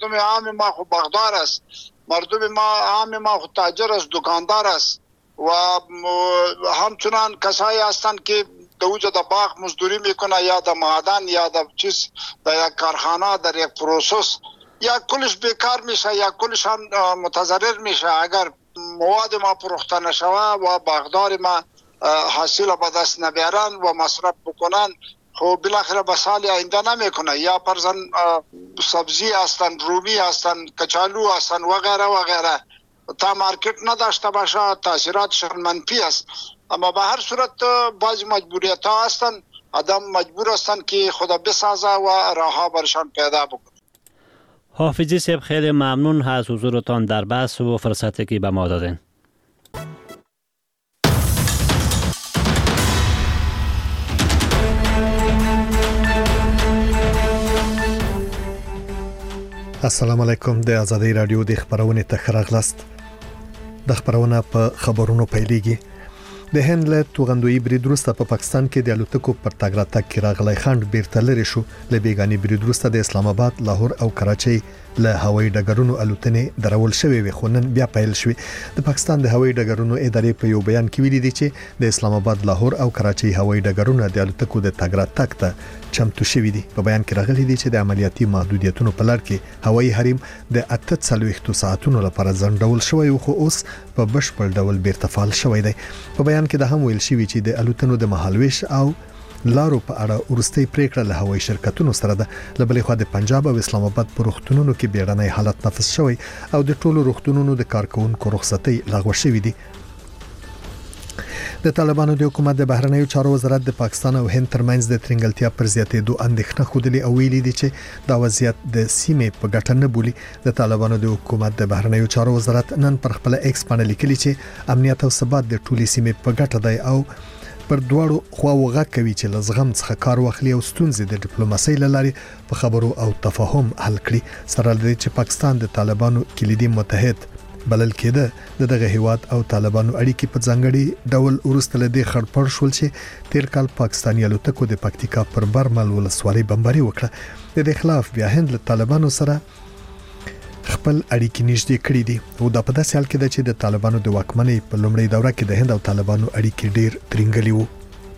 مردم عام ما خو باغدار است، مردم ما عام ما خو تاجر است، دکاندار است و همچنان کسایی هستند که در وجود باغ مزدوری میکنه یا در معدن یا در چیز در یک کارخانه در یک پروسس، یا کلش بیکار میشه یا کلش متضرر میشه اگر مواد ما فروخته نشوه و باغدار ما حاصل به دست نبیارن و مصرف بکنن. خب بالاخره به سال آینده نمیکنه، یا فرضاً سبزی هستن، رومی هستن، کچالو هستن و غیره و غیره تا مارکت نداشته باشه تاثیراتشان منفی است. اما به هر صورت بعضی مجبوریت ها هستن، آدم مجبور هستن که خدا بسازه و راهها برشان پیدا بکنه. حافظی صاحب خیلی ممنون از حضورتان در بحث و فرصتی که به ما دادین. السلام علیکم. د آزادۍ رادیو د خبرونې ته ښه راغلاست. د خبرونه په خبرونو پیلېږي. د هند له توغندوی برید وروسته په پاکستان کې د الوتکو پر تګ راتګ کې راغلی خنډ بیرته لرې شو. له بیګانې برید وروسته د اسلام آباد، لاهور او کراچۍ له هوایي ډګرونو الوتنې درول شوې وي، خو نن بیا پیل شوې. د پاکستان د هوایي ډګرونو ادارې په یو بیان کې ویلي دي چې د اسلام آباد، لاهور او کراچۍ هوایي ډګرونه د الوتکو د تګ راتګ ته چمتو شوي دي. په بیان کې راغلي دي چې د عملیاتي محدودیتونو په لړ کې هوایي حریم د 48 ساعتونو لپاره ځنډول شوی و، خو اوس په بشپړ ډول بیرته فعال شوی دی. په بیان کې د هم ویل شوی چې د الوتنو د مهالويش او لارو په اړه ورستۍ پریکړه له هوایي شرکتونو سره ده. له بلې خوا د پنجاب او اسلام آباد په روغتونونو کې بیړنی حالت نافذ شوی او د ټولو روغتونونو د کارکونکو رخصتۍ لغوه شوې دي. د طالبانو د حکومت د بهرنیو چارو وزارت د پاکستان او هند ترمنځ د ترنګلتیا پر زیاتېدو اندېښنه خوده او ویلي دي چې دا وضعیت د سیمې په ګټه نه بولي. د طالبانو د حکومت د بهرنیو چارو وزارت نن پر خپل ایکس باندې لیکلي چې امنیت او ثبات د ټولې سیمې په ګټه دی او پر دواړو خواو غږ کوي چې لزغم څخه کار واخلي او ستونزې د ډیپلوماسۍ له لارې په خبرو او تفاهم حل کړي. سره لري چې پاکستان د طالبانو کلیدي متحد بلل کېده. دغه هیواد او طالبانو اړیکې په ځانګړي ډول ورسته لدې خړپړ شول چې تیر کال پاکستاني الوتکو د پکتیکا پر برمل ولسوالۍ بمباري وکړه. د دې خلاف بیا هند له طالبانو سره خپل اړیکې نږدې کړې دي او دا په داسې حال کې ده چې د طالبانو د واکمنۍ په لومړۍ دوره کې د هند او طالبانو اړیکې ډېر ترنګلې وو.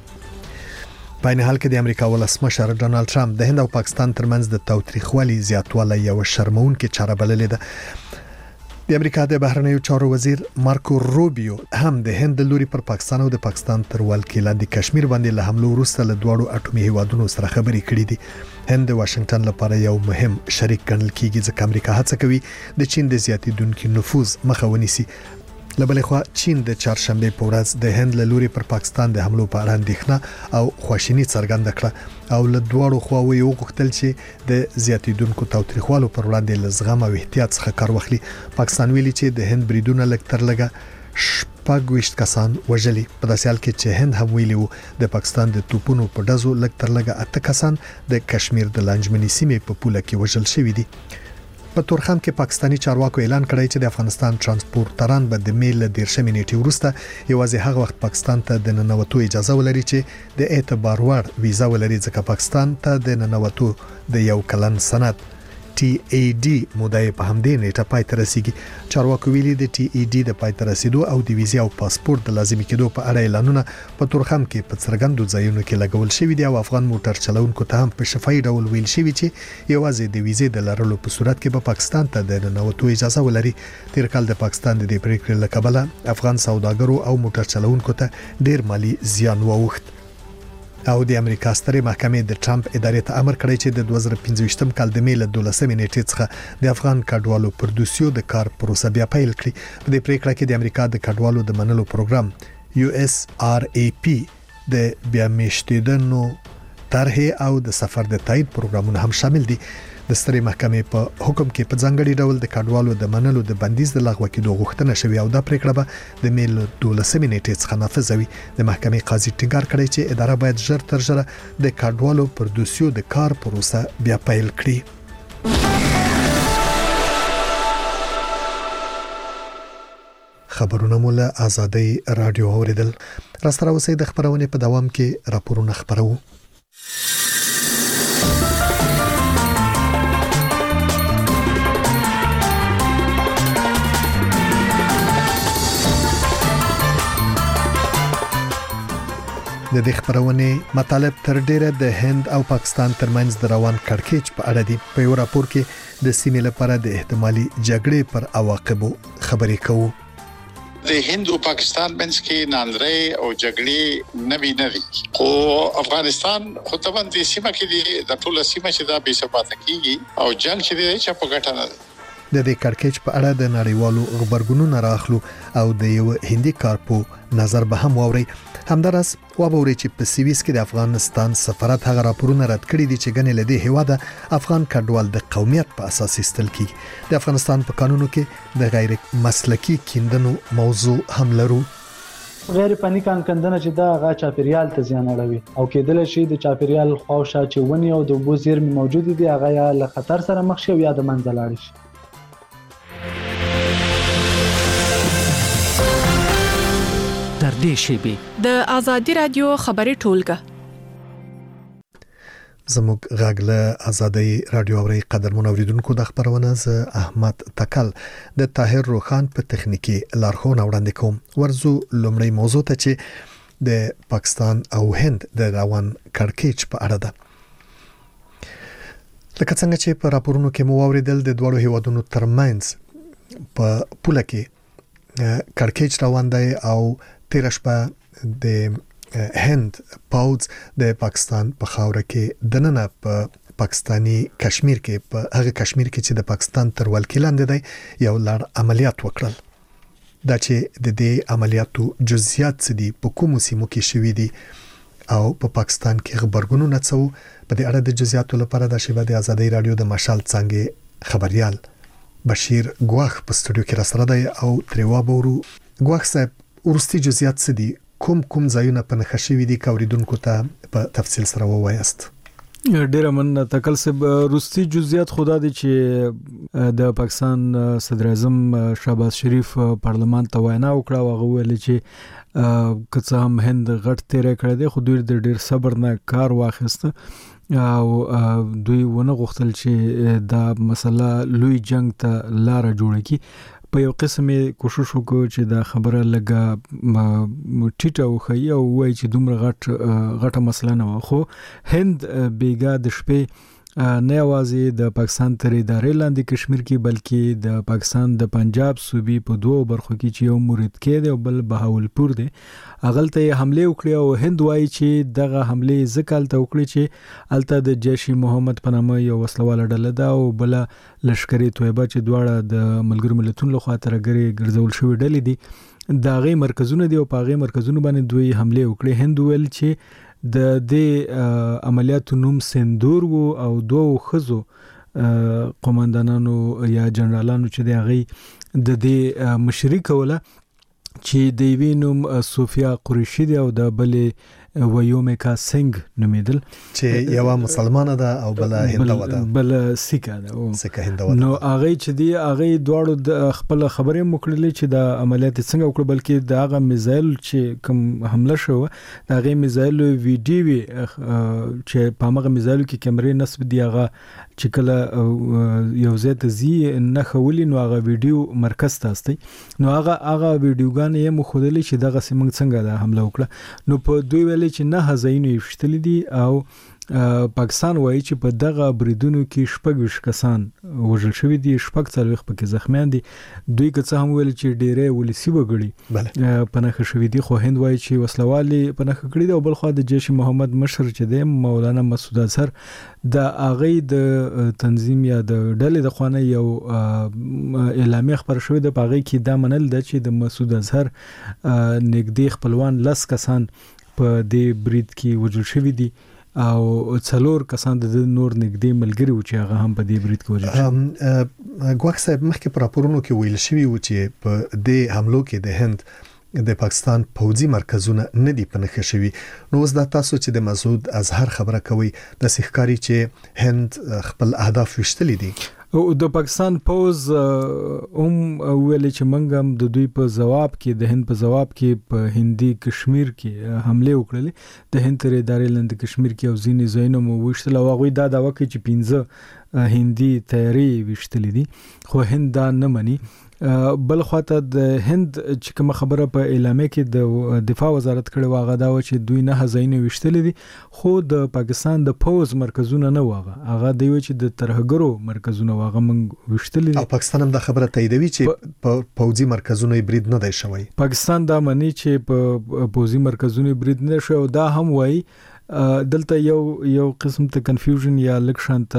په عین حال کې د امریکا ولسمشر ډونالد ټرمپ د هند او پاکستان ترمنځ د تاوتریخوالي زیاتوالی یو شرمونکې چاره بللې ده. د امریکا د بهرنیو چارو وزیر مارکو روبیو هم د هند د لوري پر پاکستان او د پاکستان تر ولکې لاندې کشمیر باندې له حملو وروسته له دواړو اټومي هیوادونو سره خبرې کړې دي. هند د واشنگټن لپاره یو مهم شریک ګڼل کیږي ځکه امریکا هڅه کوي د چین د زیاتېدونکو نفوذ مخه ونیسي. له بلې خوا چین د چهارشنبه په ورځ د هند له لوري پر پاکستان د حملو په اړه اندېښنه او خواشیني څرګنده کړه او له دواړو خواوو یو غوښتل چې د زیاتېدونکو تاوتریخوالو پر وړاندې له زغم او احتیاط څخه کار واخلي. پاکستان ویلي چې د هند بریدونه لږ تر لږه 26 کسان وژلي. په داسې حال کې چې هند هم ویلي وو د پاکستان د توپونو په ډزو لږ تر لږه 8 کسان د کشمیر د لانجمني سیمې په پوله کې وژل شوي دي. په تورخم کې پاکستانی چارواکو اعلان کړی چې د افغانستان ترانسپورټران به د میل 13 نیټې وروسته یوازې هغه وخت پاکستان ته د ننوتو اجازه ولري چې د اعتبار وړ ویزا ولري ځکه پاکستان ته د ننوتو د یو کلن سند TAD مودای په همدې نیټه پای ته رسیږي. چارواکو ویلي د TAD د پای ته رسیدو او د ویزا او پاسپورت د لازمي کېدو په اړه اعلانونه په تورخم کې په څرګندو ځایونو کې لګول شوي دي او افغان موټر چلوونکو ته هم په شفاهي ډول ویل شوي چې یوازې د ویزې د لرلو په صورت کې به پاکستان ته د ننوتو اجازه ولري. تیر کال د پاکستان د دې پریکړې له کبله افغان سوداګرو او موټر چلوونکو ته ډیر مالی زیان واوښت او د امریکا سترې محکمې د ټرمپ ادارې ته امر کړی چې د 2015 کال د میل 12 نیټې څخه د افغان کډوالو پر دوسیو د کار پروسه بیا پیل کړي. په دې پریکړه کې د امریکا د کډوالو د منلو پروګرام USRAP د بیا میشتېدنو طرحې او د سفر د تایید پروګرامونه هم شامل دي. د سترې محکمې په حکم کې په ځانګړي ډول د کډوالو د منلو د بندیز د لغوه کېدو غوښتنه شوې او دا پریکړه به د میل 12 نیټې څخه نافذ وي. د محکمې قاضي ټینګار کړی چې اداره باید ژر تر ژره د کډوالو پر دوسیو د کار پروسه بیا پیل کړي. خبرونه مو له آزادۍ رادیو اوریدل. راستره اوسئ د خبرونې په دوام کې راپورونه خبرو. د دې خبرونه مطالب تر ډیره د هند او پاکستان ترمنځ د روان کړکېچ په اړه دي. په یو راپور کې د سیمې لپاره د احتمالي جګړې پر عواقبو خبرې کوو. د هند او پاکستان منځ کې ناندري او جګړې نه وي خو افغانستان خو طبعا د سیمه کې د ټوله سیمه چې دا بې ثباته کیږي او جنگ چې دی چې په ګټه نه د دې کړکېچ په اړه د نړیوالو خبرګونونو راخلو او د یو هندي کارپو نظر به هم واوري. همدارس وابوري چې په سویس کې د افغانستان سفارت هغه راپورونه رد کړي دي چې ګنې لدی هواده افغان کډوال د قومیت په اساس استل کیږي. د افغانستان په قانونو کې د غیر مسلکی کیندنو موضوع هم لرو. غیر فني کاندنه چې دا غا چاپیریال ته زیان اړوي او کېدل شي د چاپیریال خواوشا چې ونی او د اوبو زیرمې موجود دي هغه یا له خطر سره مخ شي او یا د منځ لاړ شي. در دې شیبه د ازادي رادیو خبري ټولګه زموږ غاګله ازادي رادیو اوري قدرمن اوریدونکو د خبرونه ز احمد تکل د طاهر روخان په تخنیکی لارښوونه وړاندې کوم. ورزو لومړی موضوع ته چې د پاکستان او هند د روان کړکېچ په اړه ده. لکه څنګه چې په راپورونو کې مو اوریدل د دوه هیوادونو ترمنځ په پوله کې کړکېچ روان دی او تیر شپه د هند پاوز د پاکستان په خاوره کې دننه په پاکستانی کشمیر کې په هغه کشمیر کې چې د پاکستان تر ولکې لاندې دی یو لړ عملیات وکړل. دا چې د دې عملیاتو جزئیات څه دي په کومو سیمو کې شوي دي او په پاکستان کې خبرګونونه څه په دې اړه د جزئیاتو لپاره د شیبه د ازادي رادیو د مشال څنګه خبريال بشیر ګواخ په سټوډیو کې را سره دی او تریوا بورو. ګواخ صاحب ورستي جزئیات څه دي کوم ځایونه په نخښوي دي کوریدونکو ته په تفصیل سره ووایست؟ ډیره مننه تکل صاحب. روسي جزئیات خدا دي چې د پاکستان صدر اعظم شهباز شریف پارلمان ته وینا وکړه او هغه ویل چې کڅه هم هند غټ تیر کړی دی خو دوی د ډیر صبر نه کار واخیسته او دوی ونه غوښتل چې دا مسله لوی جنگ ته لار جوړ کړي. په یو قسمه کوشش وکړو چې دا خبره لګه ټیټه وخی او وای چې دومره غټه مسله نه خو هند بیګا د شپې نه یوازې د پاکستان تر ادارې لاندې کشمیر کې بلکې د پاکستان د پنجاب صوبې په دوه برخو کې چې یو مرید کې دی او بل بهاولپور دی اغلته حمله وکړي او هند وایي چې دغه حمله ځکالته وکړي چې الته د جیش محمد په نامه یو وسلواله ډله ده او بل لشکري تویبه چې دواړه د ملګرو ملتونو لخوا ترګري ګرځول شوی ډلې دي دا غي مرکزونه دي او په غي مرکزونو باندې دوی حمله وکړي. هند ویل چې د دې عملیاتو نوم سندور وو او دوه خزو قوماندانانو یا جنرالانو چې د غي د دې مشري کوله چې د وینوم صوفیا قریشی دی او د بلې ویومیکا سنگ نومیدل چې یو مسلمانه ده او بل هندوه ده بل سیکه ده سیکه هندوه نو هغه چې دی هغه دواړو د خپل خبرې مکړلې چې د عملیات څنګه وکړ بلکې د هغه میزایل چې کوم حمله شو د هغه میزایل ویډیو چې په هغه میزایل کې کیمرې نصب دی هغه چې کله یو ځای ته زی نه خولي نو هغه ویډیو مرکز ته استي نو هغه ویډیوګان یې مخودلې چې دغه سیمنګ څنګه د حمله وکړه نو په دوی ویل چې نه هزاینو یفتل دي او پاکستان وایي چې په دغه بریدونو کې شپږ کسان وژل شوی دي شپږ څلويخ پکې زخمیان دي دوی که څه هم ویل چې ډېرې ولسی وګړي پنهخ شوی دي خو هند وایي چې وسلوالي پنهخ کړی دی او بل خو د جیش محمد مشر چې دی مولانا مسعود اظهر د اغه د تنظیم یا د ډلې د خوانه یو اعلامیه خبر شوې د پاغي کې دا منل د چې د مسعود اظهر نګدي خپلوان لس کسان په دې برید کې وژل شوی دي او څلور کسان د نور نګدي ملګری و چې هغه هم په دې برید کې وژل شوی. ګواخ صاحب مخکې پر راپورونو کې ویل شوی و چې په دې حملو کې د هند د پاکستان پوځي مرکزونه نه دي پنهخ شوی نو اوس دا تاسو چې د مسعود اظهر خبره کوي د سخکاری چې هند خپل اهداف وشتلې دي او د پاکستان پوز ویل چې منګم د دوی په جواب کې د هند په جواب کې په هندي کشمیر کې حمله وکړلې د هند تر ادارې لاندې کشمیر کې او ځینې ځایونه مو وشتل او هغه دا داوا کوي چې 15 هندي تیاری وشتلې دي خو هند دا نه مني. بل خواته د هند چې کوم خبره په اعلامیه کې د دفاع وزارت کړي واغه دا و چې دوی نه هزاینه وشتلې دي خو د پاکستان د پوز مرکزونه نه واغه هغه دی چې د ترهګرو مرکزونه واغه من وشتلې او پاکستان هم دا خبره تاییدوي چې په پوزي مرکزونو برید نه دی شوی. پاکستان دا مني چې په پوزي مرکزونو برید نه شوی. دا هم وایي دلته یو قسم ته کنفیوژن یا لکشانت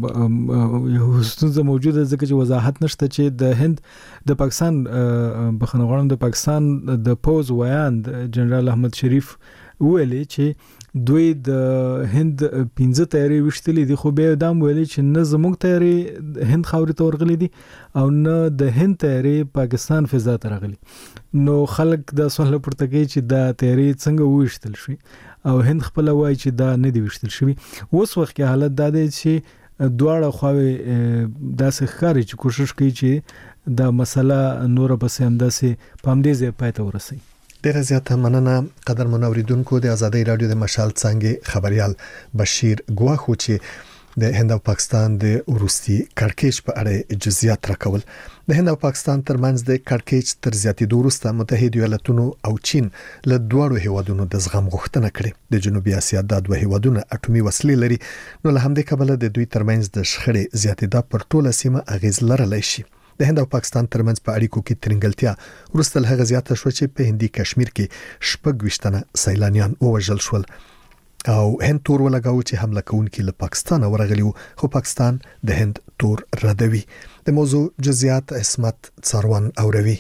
یو ستونزه موجوده ځکه چې وضاحت نشته چې د هند د پاکستان بخنغړم د پاکستان د پوز ویاند جنرال احمد شریف ویلي چې دوی د هند 15 تیاری وشتلې دي خو به دام ویلي چې نه زموږ تیاری هند خاورې ته ورغلي دي او نه د هند تیاری پاکستان فضا ته راغلي. نو خلک د سوال پورته کوي چې دا تیاری څنګه وشتل شي او هند خپل وایي چې دا نه دی وشتل شوی. اوس وخت کې حالت دا دی چې دواړه خواوې داسې ښکاري چې کوشش کوي چې دا مسله نور پسې همداسې پام دې ځای پای ته ورسي. ډیره زیاته مننه قدر منوریدونکو. د آزادۍ رادیو د مشال څنګه خبريال بشیر ګواخو چې د هند او پاکستان د وروستي کړکېچ په اړه جزئیات راکول. د هند او پاکستان ترمنځ د کړکېچ تر زیاتېدو وروسته متحده ایالاتونو او چین له دوړو هیوادونو د زغم غوښتنه کړې. د جنوبي اسیا د دوه هیوادونو اټومي وسلې لري نو له همدې کبله د دوی ترمنځ د شخړې زیاتېدا پر ټوله سیمه اغیز لرلی شي. د هند او پاکستان ترمنځ په اړیکو کې ترنګلتیا وروسته له هغه زیاته شو چې په هندي کشمیر کې 26 سیلانیان ووژل شول او هند تور ولګاو چې حمله کوونکي له پاکستان ورغلي خو پاکستان د هند تور ردوي. د موضوع جزئیات اسمت څاروان اوروي.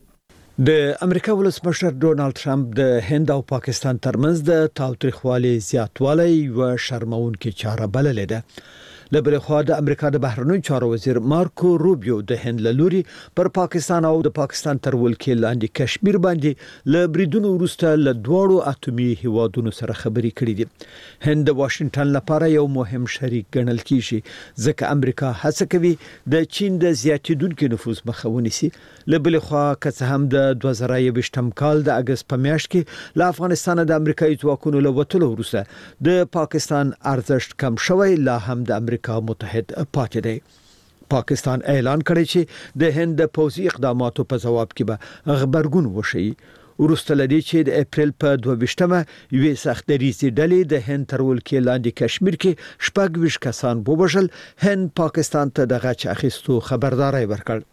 د امریکا ولسمشر ډونالد ټرمپ د هند او پاکستان ترمنځ د تاوتریخوالي زیاتوالی و شرمونکي چاره بللې ده. لبل خو د امریکا د بهرنیو چارو وزیر مارکو روبیو د هند لوري پر پاکستان او د پاکستان تر ولکې لاندې کشمیر باندې ل بریدونو وروسته ل دوړو اټومي هیوادونو سره خبرې کړې دي. هند د واشنگټن لپاره یو مهم شریک ګڼل کیږي ځکه امریکا هڅه کوي د چین د زیاتیدونکو نفوذ مخه ونیسي. لبل خو که هم د 2023 کال د اگست په میاشت کې له افغانستان د امریکایي ځواکونو له وټلو وروسته د پاکستان ارزښت کم شوی لا هم د امریکا متحد پاتې دی. پاکستان اعلان کړی چې د هند د پوځي اقداماتو په جواب کې به خبرګون وشي. ورسته لدی چې د اپریل په 22مه یوې سختریزي ډلې د هند تر ولکې لاندې کشمیر کې 26 کسان ووژل. هند پاکستان ته د غچ اخیستو خبرداري ورکړ.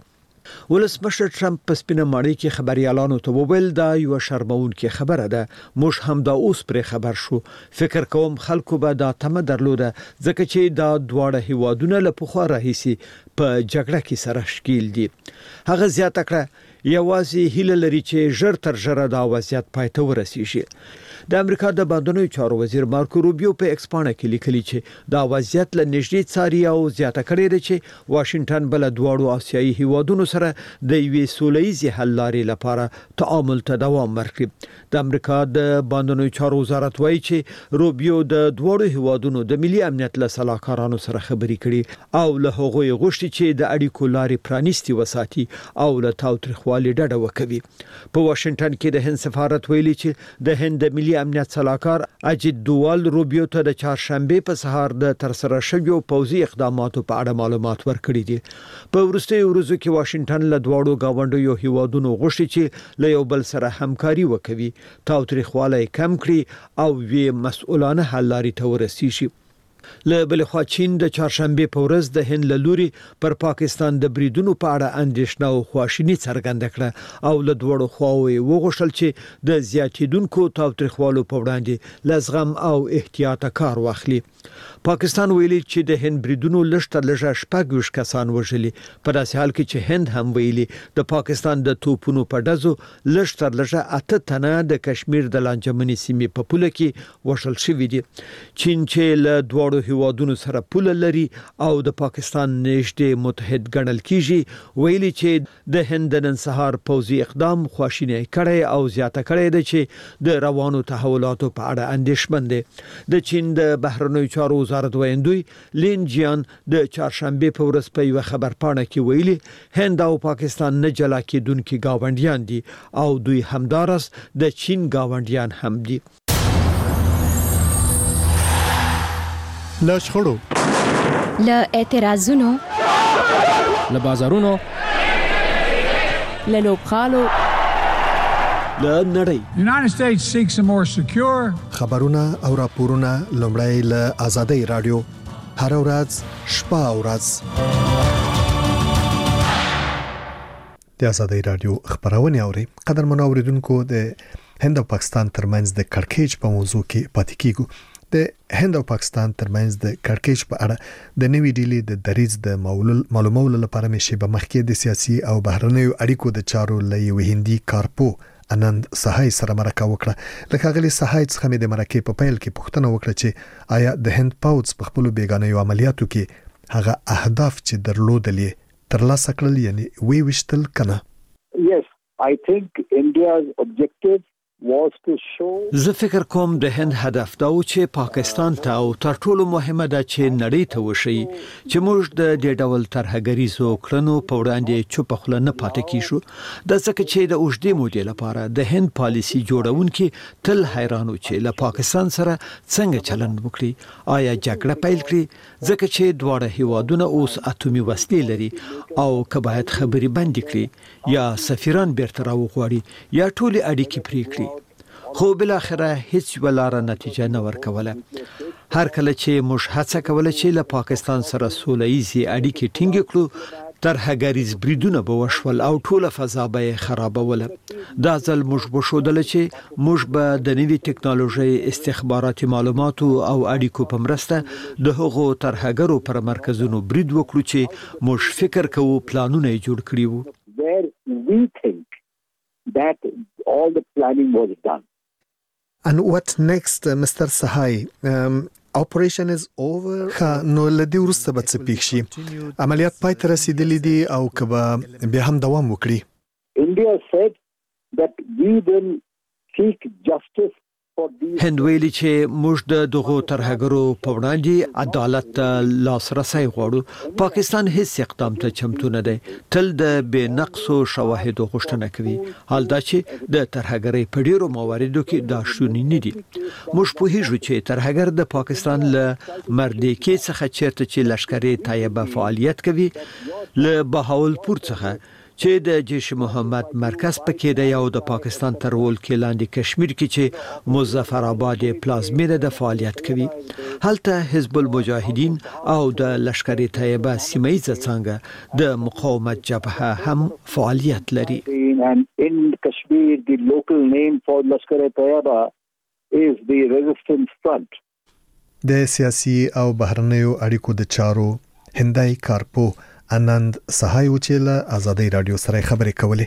ولسمشر ټرمپ په سپینه ماڼۍ کې خبريالانو ته وویل دا یو شرمونکې خبره ده. موږ هم دا اوس پر خبر شو. فکر کوم خلکو به دا تمه درلوده ځکه چې دا دواړه هیوادونه له پخوا راهیسي په جګړه کې سره ښکیل دي. هغه زیاته کړه یوازې هیله لري چې ژر تر ژره دا وضعیت پای ته ورسیږي. د امریکا د بهرنیو چارو وزیر مارکو روبیو په ایکسپانه کې لیکلي چې دا وضعیت له نږدې څاري او زیاته کړې ده چې واشنگټن بل دوړو آسیایي هیوادونو سره د یوې سولهییزې حل لارې لپاره تعامل ته دوام ورکړي. د امریکا د بهرنیو چارو وزارت وایي چې روبیو د دوړو هیوادونو د ملي امنیت له سلاکارانو سره خبرې کړي او له هغوی غوښتي چې د اړیکو لارې پرانیستي وساتي او له تاوتریخوالي ډډه وکړي. په واشنگټن کې د هند سفارت ویلي چې د هند د ملي امنیت سلاکار اجید دووال روبیو ته د چهارشنبه په سهار د ترسره شویو پوځي اقداماتو په اړه معلومات ورکړي دي. په وروستیو ورځو کې واشنگټن له دواړو گاونډیو هیوادونو غوښتي چې له یو بل سره همکاري وکړي، تاوتریخوالی کم کړي او وی مسؤلانه حل لارې ته ورسیږي. له بل خوا چین د چهارشنبه په ورځ د هند لوري پر پاکستان د بریدونو په اړه اندېښنه او خواشیني څرګنده کړه او له دوړو خواوې وغوښتل چې د زیاتیدونکو تاوتریخوالو په وړاندې لزغم او احتیاط کار واخلي. پاکستان ویلي چې د هند بریدونو لږ لږه 26 کسان وژلي، په داسې حال کې چې هند هم ویلي د پاکستان د توپونو په ډزو لږ لږه 8 تنه د کشمیر د لانجمنې سیمې په پوله کې وژل شوي دي. چین چې له دوړو هیوادونو سره پوله لري او د پاکستان نږدې متحد ګڼل کیږي، ویلي چې د هند نن سهار پوځي اقدام خواشینی کړی او زیاته کړی دی چې د روانو تحولاتو په اړه اندېښمن دی. د چین د بهرنیو چارو وزارت ویندوی لین جیان د چهارشنبه په ورځ په یو خبرپاڼه کې ویلي هند او پاکستان نه جلا کېدونکي گاونډیان دي او دوی همدارس د چین گاونډیان هم دي. لشخړو له اعتراضونو، له بازارونو، له لوبخالو، له نړۍ. United States seeks a more secure. خبرونه او راپورونه لومړی له آزادۍ رادیو هر ورځ شپه او ورځ د آزادۍ رادیو خبرونه اوري. قدرمن اوریدونکو، د هند او پاکستان ترمنځ د کړکېچ په موضوع کې پاتې کیږو. د هند او پاکستان ترمنځ د کړکېچ په اړه د نوې ډیلي د دریځ د معلومولو لپاره مې به مخکې د سیاسي او بهرنیو اړیکو د چارو لې هندي کارپو انند سهای سره مرکه وکړه. لکه غلي سهای څخه مې د مرکه په پیل کې پوښتنه وکړه چې آیا د هند پاوځ په خپل بیگانه عملیاتو کې هغه اهداف چې درلودل ترلاسه کړل، یعنی وی وشتل کنه؟ Yes, I think India's objective was to show. زه فکر کوم د هند هدف دا و چې پاکستان ته او تر ټولو مهمه ده چې نړۍ ته وشي چې موږ د دې ډول ترهګریزو کړنو په وړاندې چوپ خله نه پاتې کیشو. د ځکه چې د اوږدې مودې لپاره د هند پالیسي جوړونکي تل حیرانو چې له پاکستان سره څنګه چلند وکړي، آیا جګړه پیل کړي، ځکه چې دواړه هیوادونه اوس اتومي وسلې لري او که باید خبري بند کړي یا سفیران بیرته راوغواړي یا ټول اړیکې پرې کړي. خو بل اخره هیڅ ولاره نتیجه نه ورکوله. هر کله چې موږ هڅه کوله چې له پاکستان سره سوله‌ایزي اړیکې ټینګ کړو، ترهګریز بریدونه به وشول او ټوله فضا به خرابوله. دا ځل موږ بشودل چې موږ به د نوې ټکنالوژي، استخباراتي معلوماتو او اړیکو په مرسته د هغو ترهګرو پر مرکزونو برید وکړو چې موږ فکر کوو پلانونه جوړ کړی وو. Where we think that all the planning was done. And what next, Mr. Sahai? Operation is over. نو لدی ورسته به څه پیښ شي؟ عملیات پای ته رسیدلې دي او کبه بیا هم دوام وکړي؟ India said that we will seek justice. هند ویلي چې موږ د دغو ترهګرو په وړاندې عدالت لاسرسي غواړو. پاکستان هیڅ اقدام ته چمتو نه دی، تل د بې نقصو شواهدو غوښتنه کوي. حال دا چې د ترهګرۍ په ډیرو مواردو کې دا شونې نه دي. موږ پوهیږو چې ترهګر د پاکستان له مردیکې څخه چیرته چې لشکري طیبه فعالیت کوي، له بهاولپور څخه چې د جیش محمد مرکز پکې دی او د پاکستان تر ولکې لاندې کشمیر کې چې مظفر آباد پلازمینه د فعالیت کوي. هلته حزب المجاهدین او د لشکري طیبه سیمایي څنګه د مقاومت جبهه هم فعالیت لري. And in Kashmir, the local name for Lashkar-e-Taiba is the Resistance Front. د سیاسي او بهرنیو اړیکو د چارو هندای کارپو انند سهای وچیله آزادۍ رادیو سره خبرې کولې.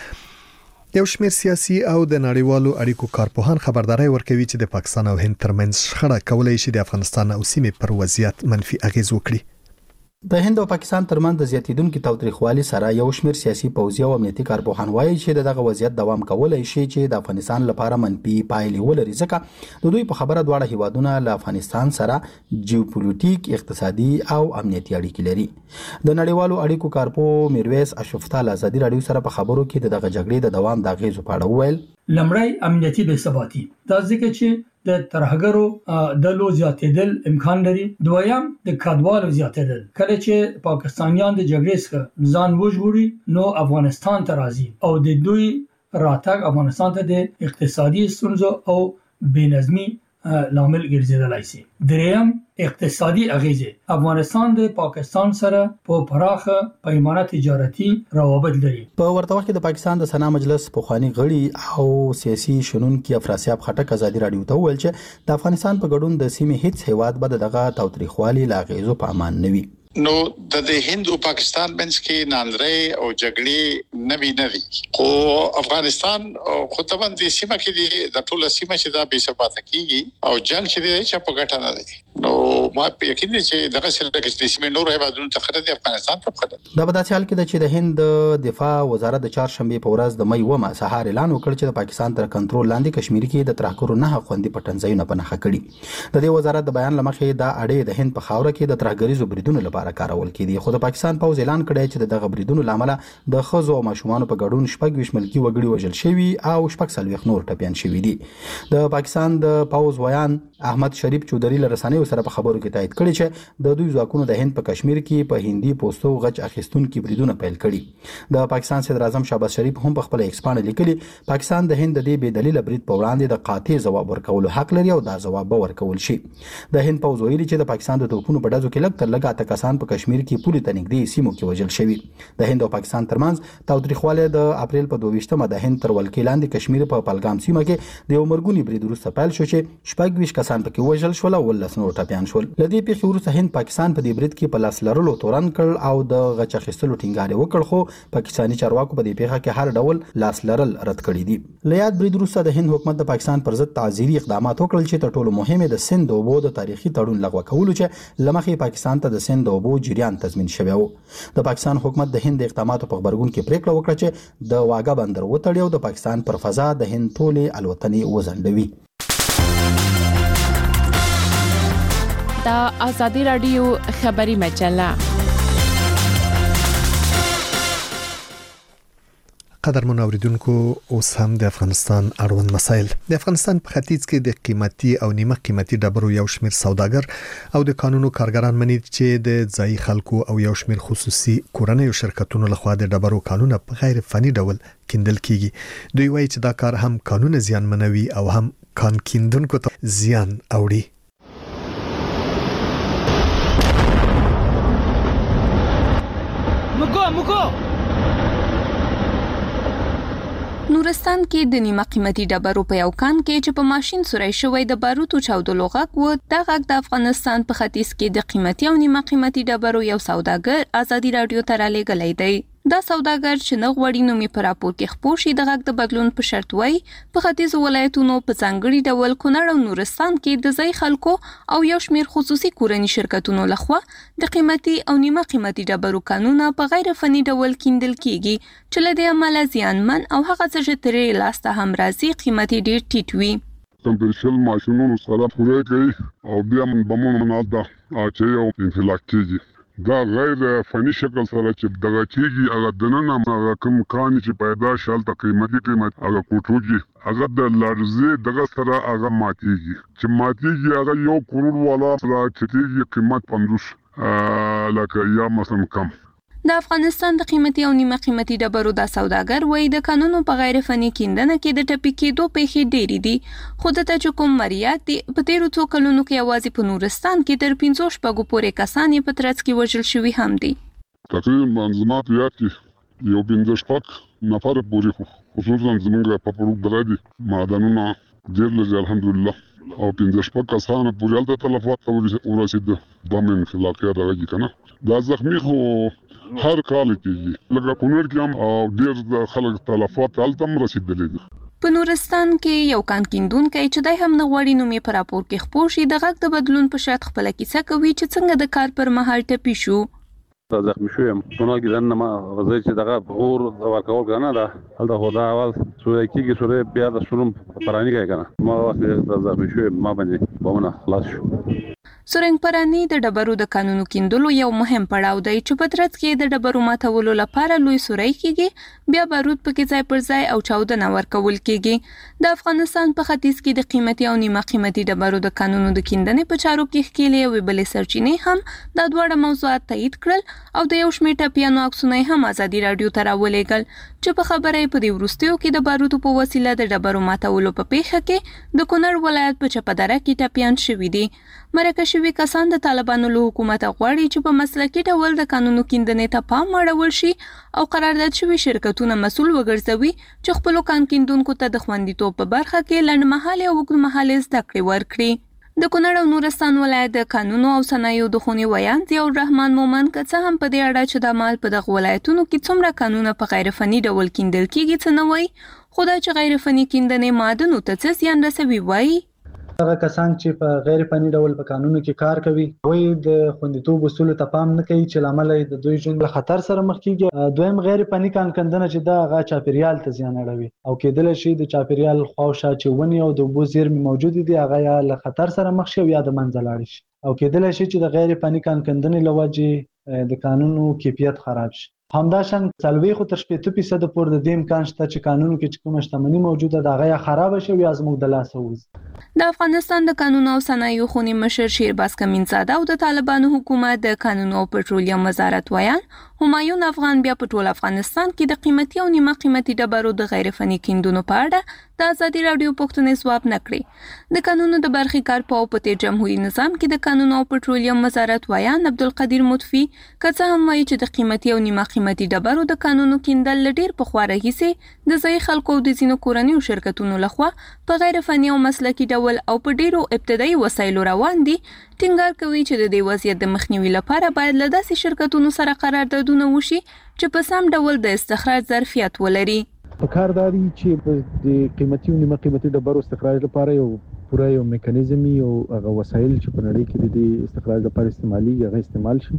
یو شمېر سیاسي او د نړیوالو اړیکو کارپوهان خبرداري ورکوي چې د پاکستان او هند ترمنځ شخړه کولای شي د افغانستان او سیمې پر وضعیت منفي اغیز وکړي. د هند او پاکستان ترمنځ د زیاتیدونکو تاوتریخوالي سره یو شمېر سیاسي پوځي او امنیتي کارپوهان وایي چې دغه وضعیت دوام کولای شي چې د افغانستان لپاره منفي پایلې ولري، ځکه د دوی په خبره دواړه هیوادونه له افغانستان سره جیوپولیټیک، اقتصادي او امنیتي اړیکې لري. د نړیوالو اړیکو کارپو میرویس اشرفتال آزادي رادیو سره په خبرو کې دغه جګړې د دوام د اغیزو په اړه وویل. لمړی امنیتي بې ثباتي، دا ځکه چې د ترهګرو د لو زیاتېدل امکان لري. دویم د کډوالو زیاتېدل، کله چې پاکستانیان د جګړې څخه ځان وژغوري نو افغانستان ته راځي او د دوی راتګ افغانستان ته د اقتصادي ستونزو او بېنظمي لامل ګرځیدلی شي. دریم اقتصادي اغیزې، افغانستان د پاکستان سره په پراخه پیمانه تجارتي روابط لري. په ورته وخت کې د پاکستان د سنا مجلس پخوانی غړي او سیاسي شنونکي افراسیاب خټک آزادي رادیو ته وویل چې د افغانستان په ګډون د سیمې هیڅ هیواد به دغه تاوتریخوالي لا غیزو په امان نه وي. نو د هند او پاکستان منځ کې ناندري او جګړې نه وي، خو افغانستان خو طبعا د سیمه کې د ټوله سیمه چې دا بې ثبات کیږي او جنگ چې دی چې په ګټه نه دی. نو ما یقین دي چې دغه سره د سیمې نور هیوادونو ته خطر دی، افغانستان ته خطر. دا په داسې حال کې چې د هند دفاع وزارت د چهارشنبه په ورځ د مې ومه سهار اعلان وکړ چې د پاکستان تر کنټرول لاندې کشمیر کې د ترهګرو نه خوندې پټنځایونه پنهخه کړي. د دې وزارت د بیان لمخې دا اړې د هند په خاوره کې د ترهګریزو بریدونو لپاره کارول کېدي، خو د پاکستان پوز اعلان کړی چې دغه بریدونو لامل د خزو او ماشومان په ګډون 26 ملکی وګړي وژل شوي او 46 نور ټپيان شوي دي. د پاکستان د پوز ویان احمد شریف چودري له رسنیو رسنیو سره په خبرو کې تایید کړی چې د دوی ځواکونو د هند په کشمیر کې په هندي پوسټو غچ اخیستونکو بریدونه پیل کړي. د پاکستان صدر اعظم شهباز شریف هم په خپل ایکس باندې لیکلي پاکستان د هند د دې بې دلیل برید په وړاندې د قاطع جواب ورکولو حق لري او دا جواب به ورکول شي. د هند پوځ ویلي چې د پاکستان د توپونو په ډزو کې لږ تر لږه 8 کسان په کشمیر کې پولی ته نږدې سیمو کې وژل شوي. د هند او پاکستان ترمنځ تاوتریخوالی د اپریل په 22مه د هند تر ولکې لاندې کشمیر په پهلګام سیمه کې د یو مرګوني برید وروسته پیل شو چې 26 کسان پکې وژل شول او 19 نور ټپیان شول. له دې پیښې وروسته هند پاکستان په دې برید کې په لاس لرلو تورن کړ او د غچ اخیستلو ټینګار وکړ، خو پاکستاني چارواکو په دې پیښه کې هر ډول لاس لرل رد کړی دي. له یاد برید وروسته د هند حکومت د پاکستان پر ضد تعزیري اقدامات وکړل چې تر ټولو مهمه د سند د اوبو د تاریخي تړون لغوه کولو چې لمخې پاکستان ته د سند د اوبو جریان تضمین شوی و. د پاکستان حکومت د هند اقداماتو په خبرګون کې پریکړه وکړه چې د واګا بندر وتړي او د پاکستان پر فضا د هند ټولې الوتنې وزندوي. دا آزادی رادیو خبری مجله. قدرمن اوریدونکو، اوس هم د افغانستان اړوند مسایل. د افغانستان په ختیځ کې د قیمتي او نیمه قیمتي ډبرو یو شمېر سوداګر او د قانونو کارګران مني چې د ځایي خلکو او یو شمېر خصوصي کورنیو شرکتونو لخوا د ډبرو کانونه په غیر فني ډول کیندل کیږي. دوی وایي چې دا کار هم قانون زیانمنوي او هم کان کیندونکو ته زیان اوري. نورستان کې د نیمه قیمتي ډبرو په یو کان کې چې په ماشين سورای شوی د باروتو چاودلو غږ و، د غږ د افغانستان په ختیځ کې د قیمتي او نیمه قیمتي ډبرو یو سوداګر آزادی رادیو ته رالیږلی دی. دا سوداګر چې نه غوړي نومي په راپور کې خپور شي د غږ د بدلون په شرط وای په ختیځ ولایتونو په ځانګړي ډول کونړ او نورستان کې د ځای خلکو او یو شمېر خصوصي کورني شرکتونو لخوا د قیمتي او نیمه قیمتي ډبرو کانونه په غیر فني ډول کیندل کیږي چې له دې امله زیانمن او هغه څه چې ترې لاسته هم راځي قیمتي ډیر ټیټ وي. کمپیوټر ماشینونو سره پوره کوي او بیا بمونو مناده چې یو انفلاک کیږي. دا غیر فني شکل سره چې دغه کیږي هغه دننه هغه کوم کان چې پیدا شال ته قیمتي هغه کوټوږي هغه د لارزه دغه سره هغه ماتيږي چې ماتيږي هغه یو کروڑ والا چې قیمت 50 لکه یا مثلا کم. د افغانستان د قیمتي او نیمه قیمتي ډبرو د سوداګر وایي د قانونو په غیر فني کیندنه کې د ټپي کېدو پیښې ډېرې دي، خو د تجکم مریات دي په تیرو څو کلونو کې یوازې په نورستان کې تر 500 شپږو پورې کسان یې په ترڅ کې وژل شوي هم دي. تقریبا منظمات یاد کې یو 5 شپږ نفر پورې خصوصا زموږ په پروګرام دي معدنونه ډېر لږ الحمدلله او 5 شپږ کسان پورې الته تلفات ورسید د من خلاقیت راځي کنه. دا زخمی خو هر کال کېږي لکه کونړ کې هم او ډېر خلک تلفات هلته هم رسېدلي دي. په نورستان کې یو کان کیندونکی چې دی هم نه غواړي نوم یې په راپور کې خپور شي د غږ د بدلون په شرط خپله کیسه کوي چې څنګه د کار پر مهال ټپي شو. زخمی شویم څونه کې ما غزه چې دغه غور ورکول کنه دا هلته خدا اول سورې کېږي سورې بیا د شروم پرانی کوي کنه ما وخت زخمی شویم ما باندې بمونه خلاص شو. سورنګ پرانی د ډبرو د قانونو کیندلو یو مهم پړاو دی چې په ترڅ کې د ډبرو ماتولو لپاره لوی سورای کېږي، بیا بارود پکې ځای پر ځای او چاودنه ورکول کېږي. د افغانستان په ختیځ کې د قیمتي او نیمه قیمتي ډبرو د قانونو د کیندنې په چارو کې ښکېلې او بلې سرچینې هم دا دواړه موضوعات تایید کړل او د یو شمېر ټپیانو عکسونه هم آزادي رادیو ته راولېږل چې په خبره یې په دې وروستیو کې د باروتو په وسیله د ډبرو ماتولو په پیښه کې د کونړ ولایت په چپدره کې ټپیان شوي دي. مرکه شوي کسان د طالبانو له حکومت غواړي چې په مسلکي ډول د قانونو کیندنې ته پام اړول شي او قرارداد شوي شرکتونه مسؤل وګرځوي چې خپلو کان کیندونکو ته د خوندیتوب په برخه کې لنډمهالې او اوږدمهالې زده کړې ورکړي. د کونړ او نورستان ولایت د قانونو او صنایعو د خونې ویان ضیاء الرحمن مومن که څه هم په دې اړه چې د مال په دغه ولایتونو کې څومره قانونه په غیر فني ډول کیندل کیږي څه نه وایي، خو دا چې غیر فني کیندنې معدنو ته څه زیان رسوي وایي. هغه کسان چې په غیر فني ډول په قانونو کې کار کوي وایي د خوندیتوب اصولو ته پام نه کوي چې لامل د دوی ژوند له خطر سره مخ کیږي. دویم غیر فني کان کندنه چې دا هغه چاپیریال ته زیان اړوي او کېدل شي د چاپیریال خواوشا چې ونی او د اوبو زیرمې موجود دي هغه یا له خطر سره مخ شي یا د منځه لاړ شي او کېدل شي چې د غیر فني کان کندنې له وجې د قانونو کیفیت خراب شي. همداشان 40% پورې د دې امکان شته چې قانون کې چې کومه شتمنۍ موجوده ده هغه خراب شي یا زموږ د لاس وځي. د افغانستان د قانون او صنایعو خونی مشر شیرباز کمینزاده او د طالبانو حکومت د قانون او پټرولیم وزارت ویان همایون افغان بیا په ټول افغانستان کې د قیمتي او نیمه قیمتي ډبرو د غیر فني کیندونو په اړه د ازادي رادیو پوښتنې ځواب نکړي. د قانونو د برخې کارپوه په جمهوریت نظام کې د قانون او پټرولیم وزارت ویان عبدالقدیر مطفی کڅه هم وایي چې د قیمتي او نیمه قیمتي ډبرو د قانونو کیندل ډیر په خواره هيسي د ځای خلکو د زینو کورنیو شرکتونو لخوا په غیر فني او مسلکي ډول او په ډیرو ابتدایي وسایلو روان دي. ټینګار کوي چې د دې وضعیت د مخنیوي لپاره باید له داسې شرکتونو سره قراردادونه وشي چې په سم ډول د استخراج ظرفیت ولري. په کار داري چې د قیمتي او نیمه قیمتي ډبرو استخراج لپاره یو پوره یو میکانیزم او هغه وسایل چې په نړۍ کې د استخراج لپاره استعمالي هغه استعمال شي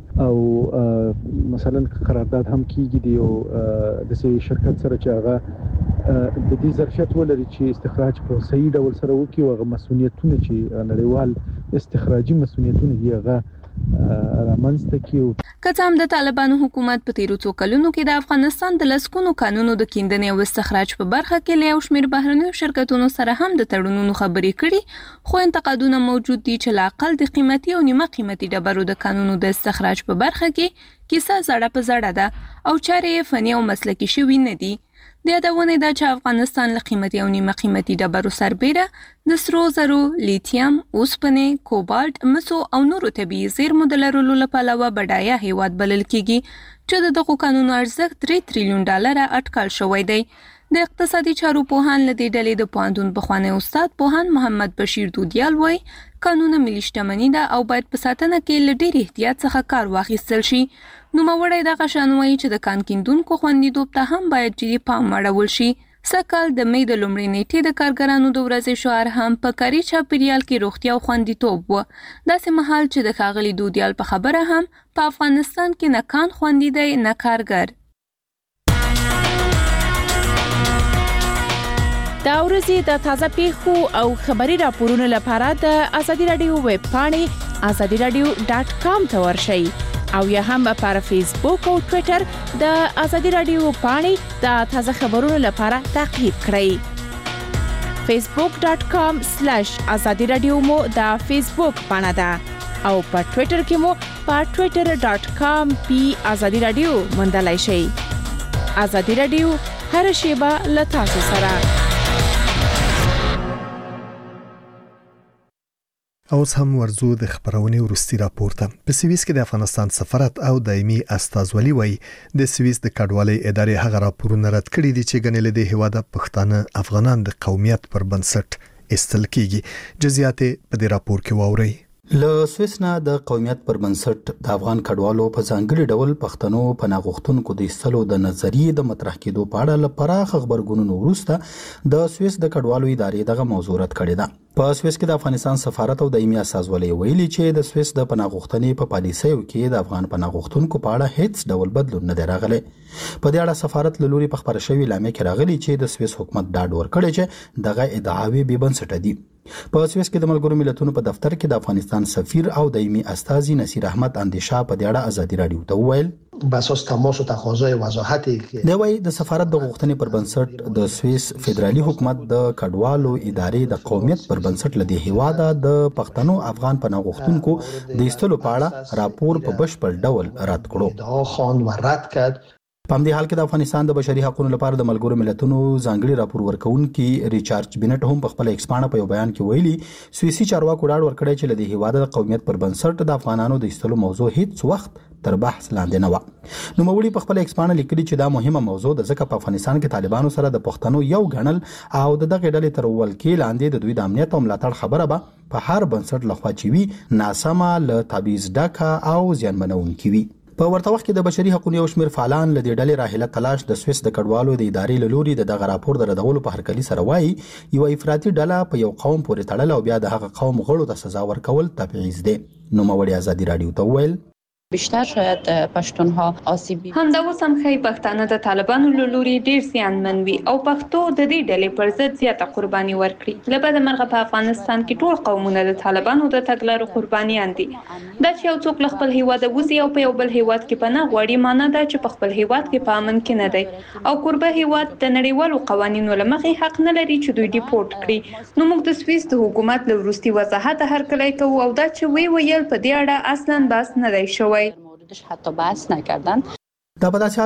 او مثلا قرارداد هم کیږي دی د سې شرکت سره چې هغه د دې ظرفیت ولري چې استخراج په صحیح ډول سره وکړي او هغه مسؤلیتونه چې نړیوال استخراجي مسؤلیتونه دی هغه رامنځته کیو. که هم د طالبانو حکومت په تیرو څو کلونو کې د افغانستان د لسکونو قانونو د کیندنې او استخراج په برخه کې له شمیر بهرنیو شرکتونو سره هم د تړونونو خبرې کړي خو انتقادونه موجود دي چې لاقل د قیمتي او نیمه قیمتي ډبرو د قانونو د استخراج په برخه کې کیسه زړه په زړه ده او چارې فني او مسلکي شوي نه دي. د یادونه ده چې افغانستان له قیمتي او نیمه قیمتي ډبرو سربېره د سرو زرو، لیتیم، اوسپنې، کوبالت، مسو او نورو طبیعي زیرمو د لرلو له پلوه بډایه هیواد بلل کیږي چې دغه قانونو ارزښت $3 تریلیون اټکل شوی دی. د اقتصادي چارو پوهان له دې ډلې د پوهنتون پخوانی استاد پوهان محمد بشیر دودیال وایي قانون ملي شتمني ده او باید په ساتنه کې له ډېر احتیاط څخه کار واخیستل شي. نوموړی دغه شان وایي چې د کان کیندونکو خوندیتوب ته هم باید جدي پام اړول شي. سږکال د مې د لومړۍ نیټې د کارګرانو د ورځې شعار هم په کاري چاپیریال کې روغتیا او خوندیتوب و. داسې مهال چې د ښاغلي دودیال په خبره هم په افغانستان کې نه کان خوندي دی نه کارګر. دا ورځې د تازه پیښو او خبري راپورونو لپاره د ازادي رادیو ویب پاڼې azadiradio.com ته ورشئ او یا هم پر فیسبوک او ټوئیټر د ازادي رادیو پاڼې د تازه خبرونو لپاره تعقیب کړئ. facebook.com/azadiradio مو د فیسبوک پاڼه ده او په ټوئیټر کې مو په twitter.com/azadiradio موندلای شئ. ازادي رادیو هر شیبه له تاسو سره. اوس هم ورزو د خبرونې ورستي راپورته. په سویس کې د افغانستان سفارت او دایمي استازولي وایي د سویس د کډوالۍ ادارې هغه راپورونه رد کړي دي چې ګڼل د هیواده پښتانه افغانان د قومیت پر بنسټ استل کیږي. جزئیات په دې راپور کې واورئ. له سویس نه د قومیت پر بنسټ د افغان کډوالو په ځانګړي ډول پښتنو پناه غوښتونکو د ایستلو د نظریې د مطرح کېدو په اړه له پراخ خبرګونونو وروسته د سویس د کډوالو ادارې دغه موضوع رد کړې ده. په سویس کې د افغانستان سفارت او دایمي استازولي ویلي چې د سویس د پناه غوښتنې په پالیسیو کې د افغان پناه غوښتونکو په اړه هیڅ ډول بدلون نه دی راغلی. په دې اړه سفارت له لوري په خبره شوی اعلامیه کې راغلی چې د سویس حکومت ډاډ ورکړی چې دغه ادعاوې بې بنسټه دي. په سویس کې د ملګرو ملتونو په دفتر کې د افغانستان سفیر او دایمي استازي نصیر احمد اندیشا په دې اړه ازادي رادیو ته وویل باساس تماس او تقاضای وضاحتي دی وایي د سفارت د غوښتنې پر بنسټ د سویس فدرالي حکومت د کډوالو ادارې د قومیت پر بنسټ لدی هیواده د پښتنو افغان پناه غوښتونکو د ایستلو په اړه راپور په بشپړ ډول رد کړو. دا خوان و رد کړ. په همدې حال کې د افغانستان د بشري حقوقو لپاره د ملګرو ملتونو ځانګړي راپور ورکونکي ریچارډ بینټ هم په خپل ایکس پاڼه په یو بیان کې ویلي سویسي چارواکو ډاډ ورکړی چې لدی هیواده د قومیت پر بنسټ د افغانانو د ایستلو موضوع هیڅ وخت تر بحث لاندې نه و. نوموړي په خپل ایکس پاڼه لیکلي چې دا مهمه موضوع د ځکه په افغانستان کې طالبانو سره د پښتنو یو غنل او د دغه ډلې تر ولکې لاندې د دوی د امنیت او ملاتړ خبره به په هر بنسټ لخوا چې وي ناسمه له تبعیض ډکه او زیانمنونکې وي. په ورته وخت کې د بشري حقوقو یو شمېر فعالان له دې ډلې راهله تلاش د سویس د کډوالو د ادارې له لوري دغه راپور د ردولو په هرکلي سره وایي یو افراطي ډله په یو قوم پورې تړل او بیا د هغه قوم غړو ته سزا ورکول تبعیض دی. نوموړي ازادي رادیو ته وویل بیشتر شاید پښتونها آسیبی همدا اوس هم ښایي پښتانه د طالبانو له لوري ډیر زیانمن وي او پښتو د دې ډلې پر ضد زیاته قرباني ورکړي. له بده مرغه په افغانستان کې ټول قومونه د طالبانو د تګلارو قربانیان دي. دا چې یو څوک له خپل هیواد وځي او په یو بل هیواد کې پناه غواړي معنی دا چې په خپل هیواد کې په امن کې نه دی او قربه هیواد د نړیوالو قوانینو له مخې حق نه لري چې دوی ډیپورت کړي. نو موږ د سویس د حکومت له وروستي وضاحت هرکلی کوو او دا چې ویل په دې اړه اصلا بحث نه دی شوی. حتی بحث نکردن. دا په داسې